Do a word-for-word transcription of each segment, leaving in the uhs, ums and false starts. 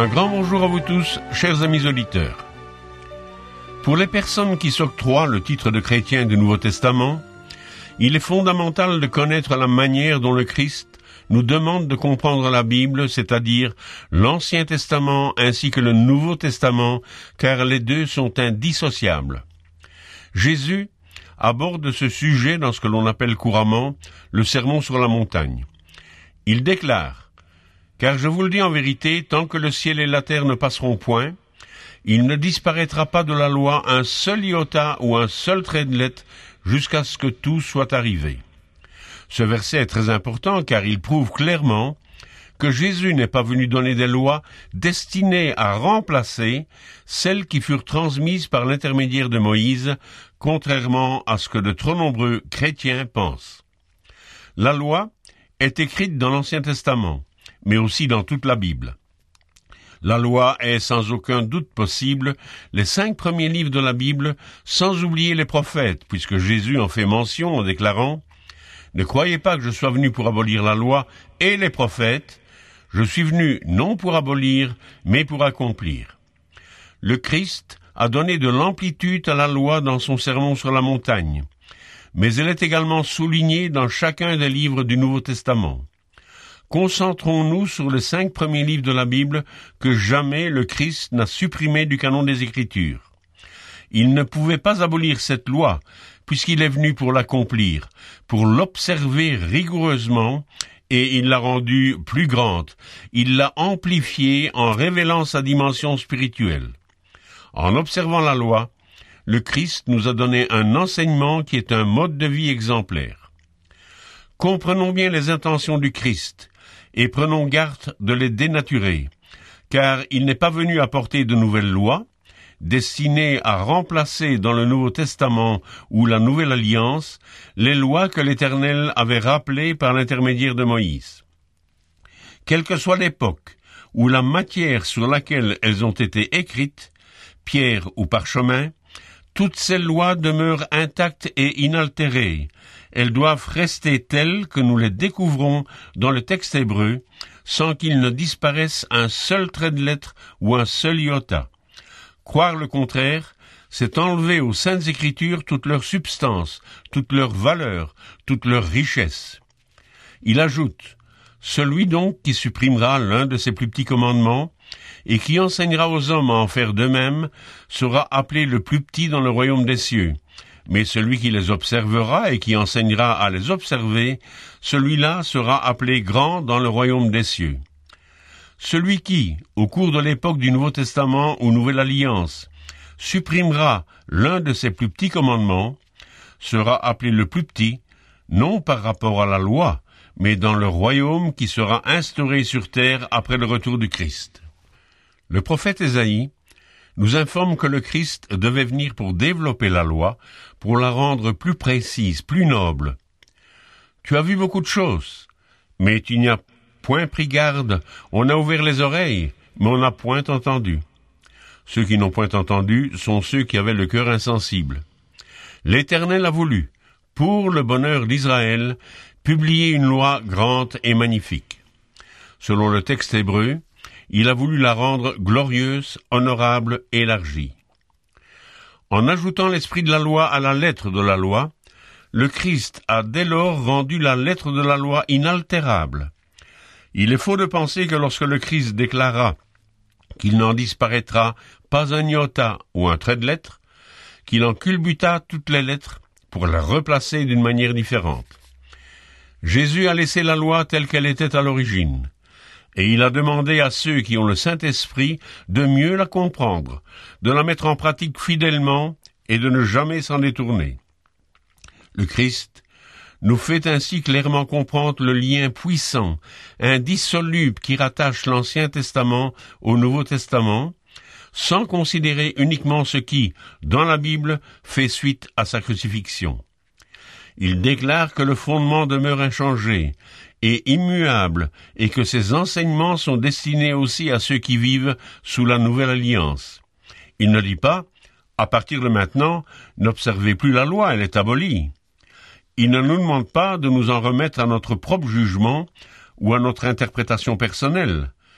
Un grand bonjour à vous tous, chers amis auditeurs. Pour les personnes qui s'octroient le titre de chrétien du Nouveau Testament, il est fondamental de connaître la manière dont le Christ nous demande de comprendre la Bible, c'est-à-dire l'Ancien Testament ainsi que le Nouveau Testament, car les deux sont indissociables. Jésus aborde ce sujet dans ce que l'on appelle couramment le Sermon sur la montagne. Il déclare « Car je vous le dis en vérité, tant que le ciel et la terre ne passeront point, il ne disparaîtra pas de la loi un seul iota ou un seul trait de lettre jusqu'à ce que tout soit arrivé. » Ce verset est très important car il prouve clairement que Jésus n'est pas venu donner des lois destinées à remplacer celles qui furent transmises par l'intermédiaire de Moïse, contrairement à ce que de trop nombreux chrétiens pensent. La loi est écrite dans l'Ancien Testament, mais aussi dans toute la Bible. La loi est sans aucun doute possible les cinq premiers livres de la Bible, sans oublier les prophètes, puisque Jésus en fait mention en déclarant « Ne croyez pas que je sois venu pour abolir la loi et les prophètes, je suis venu non pour abolir, mais pour accomplir. » Le Christ a donné de l'amplitude à la loi dans son sermon sur la montagne, mais elle est également soulignée dans chacun des livres du Nouveau Testament. Concentrons-nous sur les cinq premiers livres de la Bible que jamais le Christ n'a supprimé du canon des Écritures. Il ne pouvait pas abolir cette loi, puisqu'il est venu pour l'accomplir, pour l'observer rigoureusement, et il l'a rendue plus grande. Il l'a amplifiée en révélant sa dimension spirituelle. En observant la loi, le Christ nous a donné un enseignement qui est un mode de vie exemplaire. Comprenons bien les intentions du Christ, et prenons garde de les dénaturer, car il n'est pas venu apporter de nouvelles lois, destinées à remplacer dans le Nouveau Testament ou la Nouvelle Alliance les lois que l'Éternel avait rappelées par l'intermédiaire de Moïse. Quelle que soit l'époque ou la matière sur laquelle elles ont été écrites, pierre ou parchemin, toutes ces lois demeurent intactes et inaltérées. Elles doivent rester telles que nous les découvrons dans le texte hébreu, sans qu'il ne disparaisse un seul trait de lettre ou un seul iota. Croire le contraire, c'est enlever aux Saintes Écritures toute leur substance, toute leur valeur, toute leur richesse. Il ajoute, « Celui donc qui supprimera l'un de ces plus petits commandements, et qui enseignera aux hommes à en faire de même, sera appelé le plus petit dans le royaume des cieux. Mais celui qui les observera et qui enseignera à les observer, celui-là sera appelé grand dans le royaume des cieux. » Celui qui, au cours de l'époque du Nouveau Testament ou Nouvelle Alliance, supprimera l'un de ces plus petits commandements, sera appelé le plus petit, non par rapport à la loi, mais dans le royaume qui sera instauré sur terre après le retour du Christ. Le prophète Ésaïe nous informe que le Christ devait venir pour développer la loi, pour la rendre plus précise, plus noble. Tu as vu beaucoup de choses, mais tu n'y as point pris garde, on a ouvert les oreilles, mais on n'a point entendu. Ceux qui n'ont point entendu sont ceux qui avaient le cœur insensible. L'Éternel a voulu, pour le bonheur d'Israël, publier une loi grande et magnifique. Selon le texte hébreu, il a voulu la rendre glorieuse, honorable, élargie. En ajoutant l'esprit de la loi à la lettre de la loi, le Christ a dès lors rendu la lettre de la loi inaltérable. Il est faux de penser que lorsque le Christ déclara qu'il n'en disparaîtra pas un iota ou un trait de lettre, qu'il en culbuta toutes les lettres pour la replacer d'une manière différente. Jésus a laissé la loi telle qu'elle était à l'origine, et il a demandé à ceux qui ont le Saint-Esprit de mieux la comprendre, de la mettre en pratique fidèlement et de ne jamais s'en détourner. Le Christ nous fait ainsi clairement comprendre le lien puissant, indissoluble qui rattache l'Ancien Testament au Nouveau Testament, sans considérer uniquement ce qui, dans la Bible, fait suite à sa crucifixion. Il déclare que le fondement demeure inchangé et immuable et que ses enseignements sont destinés aussi à ceux qui vivent sous la Nouvelle Alliance. Il ne dit pas « à partir de maintenant, n'observez plus la loi, elle est abolie ». Il ne nous demande pas de nous en remettre à notre propre jugement ou à notre interprétation personnelle.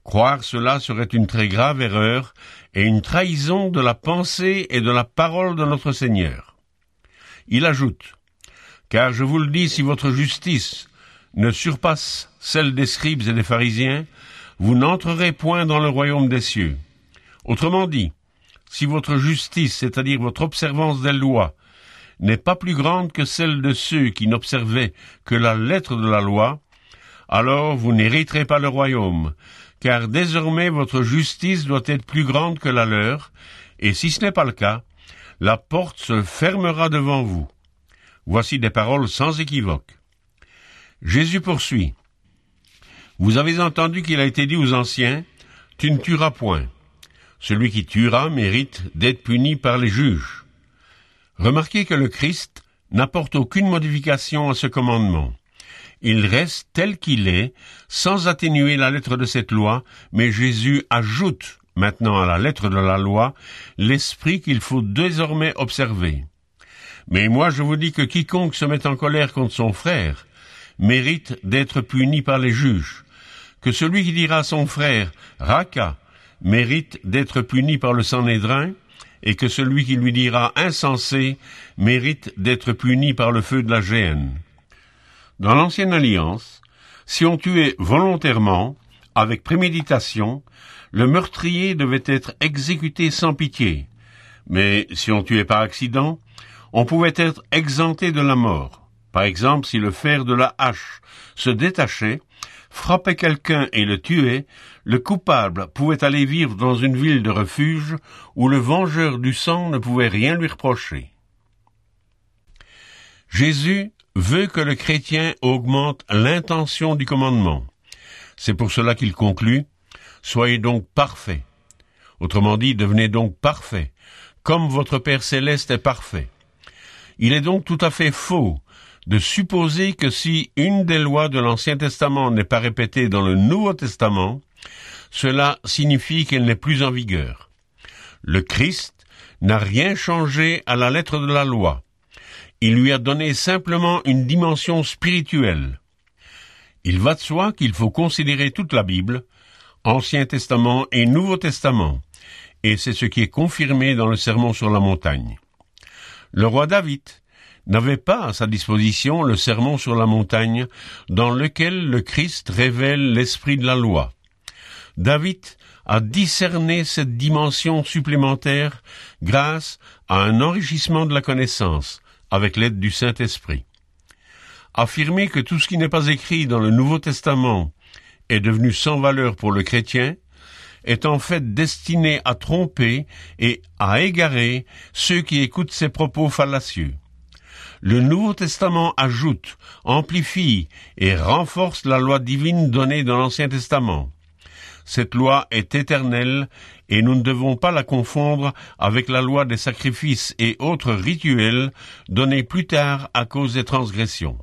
Croire cela serait une très grave erreur et une trahison de la pensée et de la parole de notre Seigneur. Il ajoute, « Car je vous le dis, si votre justice ne surpasse celle des scribes et des pharisiens, vous n'entrerez point dans le royaume des cieux. » Autrement dit, si votre justice, c'est-à-dire votre observance des lois, n'est pas plus grande que celle de ceux qui n'observaient que la lettre de la loi, alors vous n'hériterez pas le royaume, car désormais votre justice doit être plus grande que la leur, et si ce n'est pas le cas, la porte se fermera devant vous. Voici des paroles sans équivoque. Jésus poursuit. Vous avez entendu qu'il a été dit aux anciens, « Tu ne tueras point. » Celui qui tuera mérite d'être puni par les juges. Remarquez que le Christ n'apporte aucune modification à ce commandement. Il reste tel qu'il est, sans atténuer la lettre de cette loi, mais Jésus ajoute maintenant à la lettre de la loi l'esprit qu'il faut désormais observer. Mais moi je vous dis que quiconque se met en colère contre son frère mérite d'être puni par les juges, que celui qui dira à son frère « Raka » mérite d'être puni par le Sanhédrin, et que celui qui lui dira « insensé » mérite d'être puni par le feu de la géhenne. Dans l'Ancienne Alliance, si on tuait volontairement, avec préméditation, le meurtrier devait être exécuté sans pitié, mais si on tuait par accident, on pouvait être exempté de la mort. Par exemple, si le fer de la hache se détachait, frappait quelqu'un et le tuait, le coupable pouvait aller vivre dans une ville de refuge où le vengeur du sang ne pouvait rien lui reprocher. Jésus veut que le chrétien augmente l'intention du commandement. C'est pour cela qu'il conclut « Soyez donc parfaits ». Autrement dit, devenez donc parfaits, comme votre Père céleste est parfait. Il est donc tout à fait faux de supposer que si une des lois de l'Ancien Testament n'est pas répétée dans le Nouveau Testament, cela signifie qu'elle n'est plus en vigueur. Le Christ n'a rien changé à la lettre de la loi. Il lui a donné simplement une dimension spirituelle. Il va de soi qu'il faut considérer toute la Bible, Ancien Testament et Nouveau Testament, et c'est ce qui est confirmé dans le Sermon sur la montagne. Le roi David n'avait pas à sa disposition le Sermon sur la montagne dans lequel le Christ révèle l'esprit de la loi. David a discerné cette dimension supplémentaire grâce à un enrichissement de la connaissance, avec l'aide du Saint-Esprit. Affirmer que tout ce qui n'est pas écrit dans le Nouveau Testament est devenu sans valeur pour le chrétien est en fait destiné à tromper et à égarer ceux qui écoutent ses propos fallacieux. Le Nouveau Testament ajoute, amplifie et renforce la loi divine donnée dans l'Ancien Testament. Cette loi est éternelle et nous ne devons pas la confondre avec la loi des sacrifices et autres rituels donnés plus tard à cause des transgressions.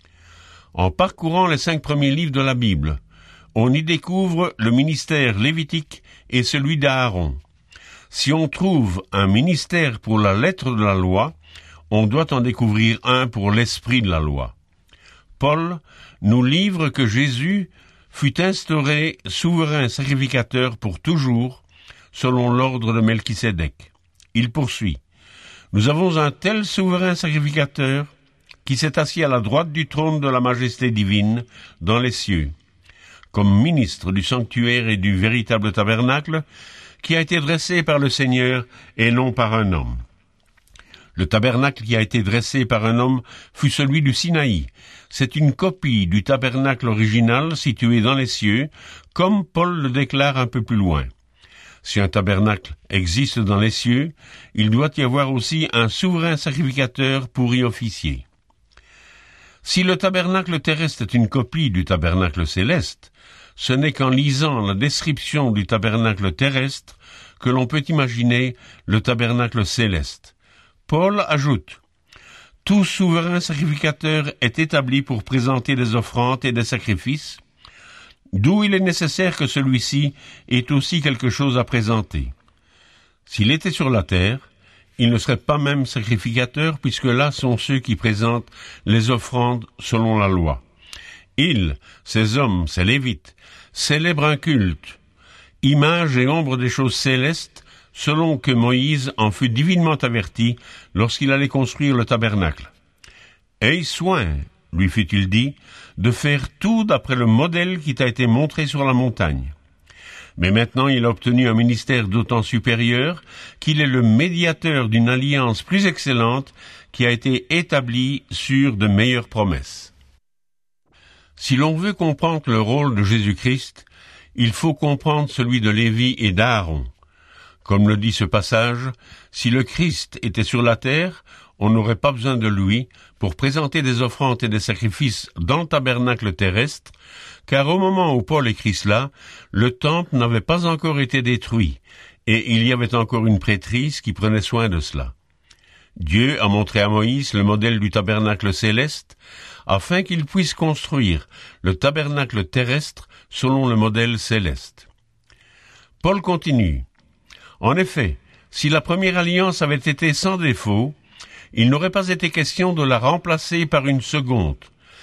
En parcourant les cinq premiers livres de la Bible, on y découvre le ministère lévitique et celui d'Aaron. Si on trouve un ministère pour la lettre de la loi, on doit en découvrir un pour l'esprit de la loi. Paul nous livre que Jésus fut instauré souverain sacrificateur pour toujours, selon l'ordre de Melchisédek. Il poursuit. Nous avons un tel souverain sacrificateur qui s'est assis à la droite du trône de la majesté divine dans les cieux, comme ministre du sanctuaire et du véritable tabernacle qui a été dressé par le Seigneur et non par un homme. Le tabernacle qui a été dressé par un homme fut celui du Sinaï. C'est une copie du tabernacle original situé dans les cieux, comme Paul le déclare un peu plus loin. Si un tabernacle existe dans les cieux, il doit y avoir aussi un souverain sacrificateur pour y officier. Si le tabernacle terrestre est une copie du tabernacle céleste, ce n'est qu'en lisant la description du tabernacle terrestre que l'on peut imaginer le tabernacle céleste. Paul ajoute « Tout souverain sacrificateur est établi pour présenter des offrandes et des sacrifices, d'où il est nécessaire que celui-ci ait aussi quelque chose à présenter. S'il était sur la terre, il ne serait pas même sacrificateur, puisque là sont ceux qui présentent les offrandes selon la loi. Ils, ces hommes, ces Lévites, célèbrent un culte, image et ombre des choses célestes, selon que Moïse en fut divinement averti lorsqu'il allait construire le tabernacle. « Aie soin, lui fut-il dit, de faire tout d'après le modèle qui t'a été montré sur la montagne. » Mais maintenant il a obtenu un ministère d'autant supérieur qu'il est le médiateur d'une alliance plus excellente qui a été établie sur de meilleures promesses. Si l'on veut comprendre le rôle de Jésus-Christ, il faut comprendre celui de Lévi et d'Aaron. Comme le dit ce passage, si le Christ était sur la terre, on n'aurait pas besoin de lui pour présenter des offrandes et des sacrifices dans le tabernacle terrestre, car au moment où Paul écrit cela, le temple n'avait pas encore été détruit, et il y avait encore une prêtrise qui prenait soin de cela. Dieu a montré à Moïse le modèle du tabernacle céleste, afin qu'il puisse construire le tabernacle terrestre selon le modèle céleste. Paul continue. En effet, si la première alliance avait été sans défaut, il n'aurait pas été question de la remplacer par une seconde,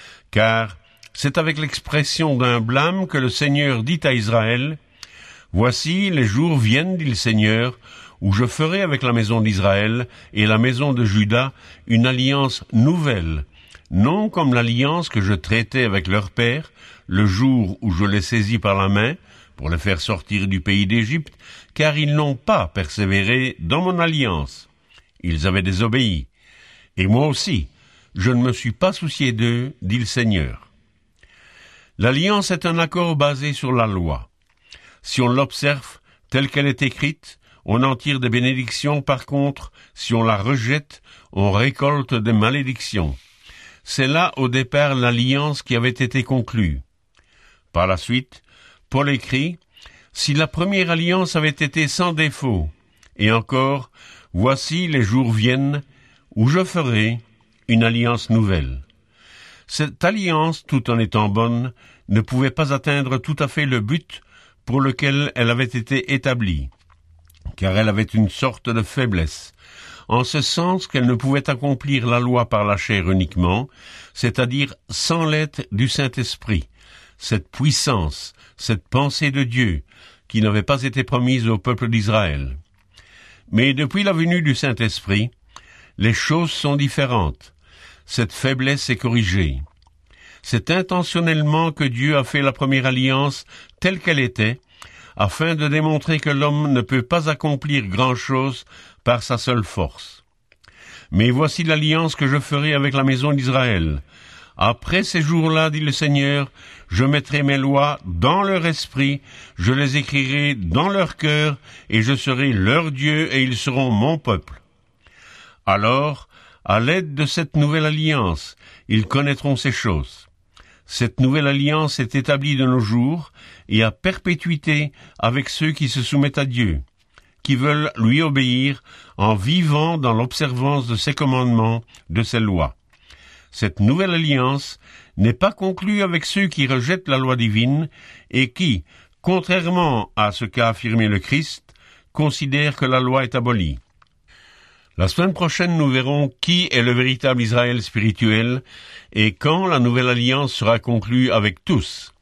car c'est avec l'expression d'un blâme que le Seigneur dit à Israël, « Voici, les jours viennent, dit le Seigneur, où je ferai avec la maison d'Israël et la maison de Juda une alliance nouvelle, non comme l'alliance que je traitais avec leur père, le jour où je les saisis par la main, pour les faire sortir du pays d'Égypte, car ils n'ont pas persévéré dans mon alliance. Ils avaient désobéi. Et moi aussi, je ne me suis pas soucié d'eux, dit le Seigneur. » L'alliance est un accord basé sur la loi. Si on l'observe telle qu'elle est écrite, on en tire des bénédictions. Par contre, si on la rejette, on récolte des malédictions. C'est là, au départ, l'alliance qui avait été conclue. Par la suite, Paul écrit, « Si la première alliance avait été sans défaut, et encore, voici les jours viennent où je ferai une alliance nouvelle. » Cette alliance, tout en étant bonne, ne pouvait pas atteindre tout à fait le but pour lequel elle avait été établie, car elle avait une sorte de faiblesse, en ce sens qu'elle ne pouvait accomplir la loi par la chair uniquement, c'est-à-dire sans l'aide du Saint-Esprit, cette puissance, cette pensée de Dieu, qui n'avait pas été promise au peuple d'Israël. Mais depuis la venue du Saint-Esprit, les choses sont différentes. Cette faiblesse est corrigée. C'est intentionnellement que Dieu a fait la première alliance telle qu'elle était, afin de démontrer que l'homme ne peut pas accomplir grand-chose par sa seule force. Mais voici l'alliance que je ferai avec la maison d'Israël. Après ces jours-là, dit le Seigneur, je mettrai mes lois dans leur esprit, je les écrirai dans leur cœur, et je serai leur Dieu, et ils seront mon peuple. Alors, à l'aide de cette nouvelle alliance, ils connaîtront ces choses. Cette nouvelle alliance est établie de nos jours, et à perpétuité avec ceux qui se soumettent à Dieu, qui veulent lui obéir en vivant dans l'observance de ses commandements, de ses lois. Cette nouvelle alliance n'est pas conclue avec ceux qui rejettent la loi divine et qui, contrairement à ce qu'a affirmé le Christ, considèrent que la loi est abolie. La semaine prochaine, nous verrons qui est le véritable Israël spirituel et quand la nouvelle alliance sera conclue avec tous.